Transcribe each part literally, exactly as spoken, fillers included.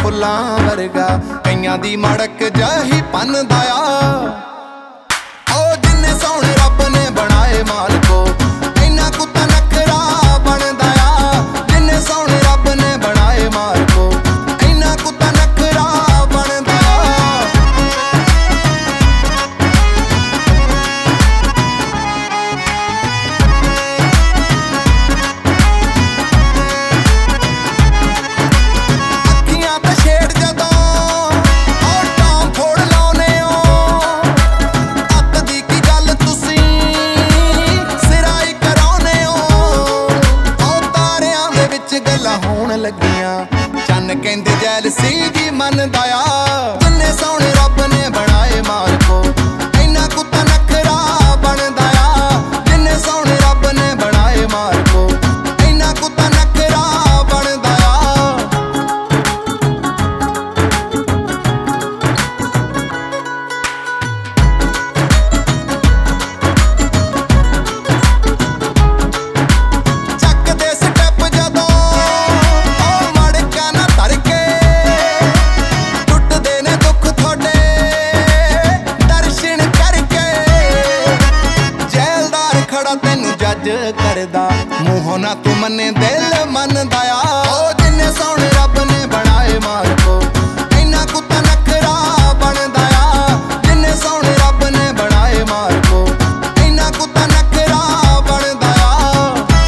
फुल्लां वर्गा कईयां दी मड़क जही पनदा आ। ओ जिन्ने सोहणे रब ने बनाए मालको इन्ना कुत्ता नखरा बनदा आ। जिन्ने सोहणे रब ने बनाए मालको इन्ना कुत्ता नखरा बनदा आ। अखियां ते छेड़ जदों ओ टां फोड़ लाउने ओ अत दी की गल तुसीं सिराई कराउने ओ। ओ तारियां दे विच गल्लां होण लगियां चन्न कहंदे जैलसी जी मनदा आ। जिन्ने सोहणे रब ने बनाए मालको इन्ना कुत्ता नखरा बनदा आ। जिन्ने सोहणे रब ने बनाए मालको इन्ना कुत्ता नखरा बनदा आ। ਚੱਕਦੇ ਸਟੈਪ ਜਦੋਂ ਉਹ ਮੜਕਾਂ ਨਾ ਧਰ ਕੇ ਟੁੱਟਦੇ ਨੇ ਦੁੱਖ ਤੁਹਾਡੇ ਦਰਸ਼ਨ ਕਰਕੇ। ਜੈਲਦਾਰ ਖੜਾ ਤੈਨੂੰ ਜੱਜ ਕਰਦਾ ਮੂੰਹੋਂ ਨਾ ਤੂੰ ਮੰਨੇ ਦਿਲ ਮੰਨਦਾ ਆ। ਉਹ ਜਿੰਨੇ ਸੋਹਣੇ ਰੱਬ ਨੇ ਬਣਾਏ ਮਾਲਕੋ ਇੰਨਾ ਕੁੱਤਾ ਨਖਰਾ ਬਣਦਾ ਆ। ਜਿੰਨੇ ਸੋਹਣੇ ਰੱਬ ਨੇ ਬਣਾਏ ਮਾਲਕੋ ਇੰਨਾ ਕੁੱਤਾ ਨਖਰਾ ਬਣਦਾ ਆ।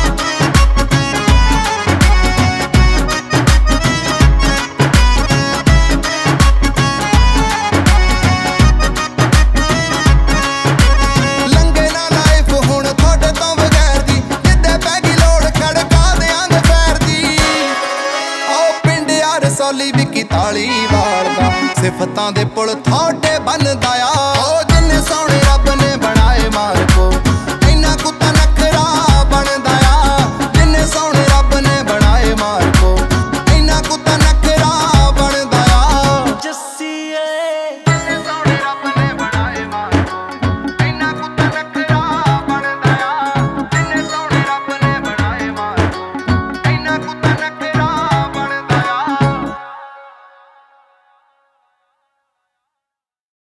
ਲੰਘੇ ਨਾ ਲਾਈਫ ਹੁਣ ਤੁਹਾਡੇ ਤੋਂ ਬਗੈਰ ਦੀ ਜਿੱਦੇ ਪੈ ਗਈ ਲੋੜ ਖੜਕਾ ਦਿਆਂਗੇ ਫੈਰ ਦੀ। ਆਓ ਪਿੰਡ ਆ ਰਸੌਲੀ ਵਿਕੀ ਤਾਲੀ ਵਾਲ ਦਾ ਸਿਫਤਾਂ ਦੇ ਪੁਲ ਤੁਹਾਡੇ ਬਣਦਾ ਆ।